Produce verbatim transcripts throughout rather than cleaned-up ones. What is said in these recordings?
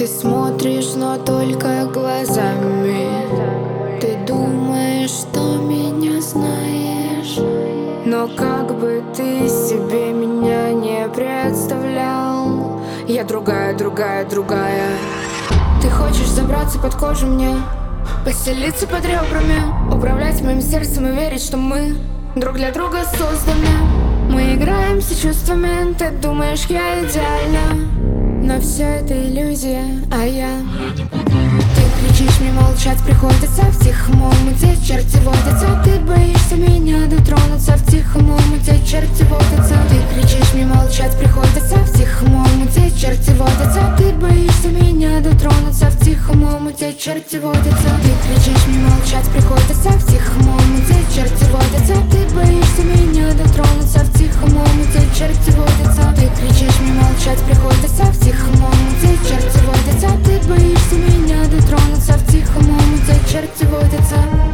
Ты смотришь, но только глазами. Ты думаешь, что меня знаешь, но как бы ты себе меня не представлял, я другая, другая, другая. Ты хочешь забраться под кожу мне, поселиться под ребрами, управлять моим сердцем и верить, что мы друг для друга созданы. Мы играемся чувствами, ты думаешь, я идеальна, но все это иллюзия, а я. Ты кричишь, мне молчать приходится, в тихом омуте черти водятся. Ты боишься меня дотронуться, в тихом омуте черти водятся. Ты кричишь, мне молчать приходится, в тихом омуте черти водятся. Ты боишься меня дотронуться, в тихом омуте черти водятся. Ты кричишь, мне молчать приходится, в тихом омуте черти водятся. Ты боишься меня дотронуться, в тихом омуте черти водятся. Ты кричишь, мне молчать приходится, в тихом омуте черти водятся. Ты боишься меня дотронуться, в тихом омуте черти водятся.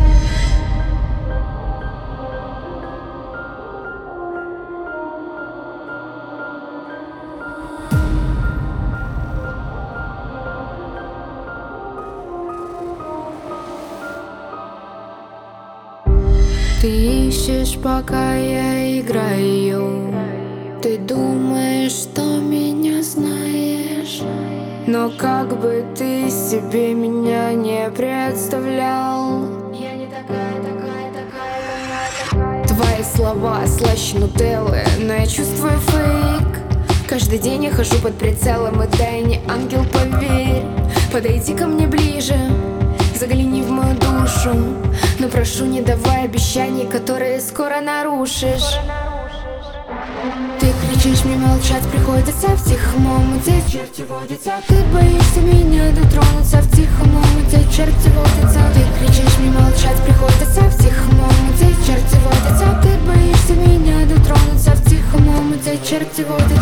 Ты ищешь, пока я играю. Ты думаешь, что меня знаешь, но как бы ты себе меня не представлял, я не такая, такая, такая, такая. Твои слова слаще нутеллы, но я чувствую фейк. Каждый день я хожу под прицелом, и да, я не ангел, поверь. Подойди ко мне ближе, загляни в мою душу, но прошу, не давай обещаний, которые скоро нарушишь. Ты кричишь, мне молчать приходится, в тихом омуте черти водятся. Ты боишься меня дотронуться, в тихом омуте черти водятся. Ты кричишь, мне молчать приходится, в тихом омуте черти водятся. Ты боишься меня дотронуться, в тихом омуте черти водятся.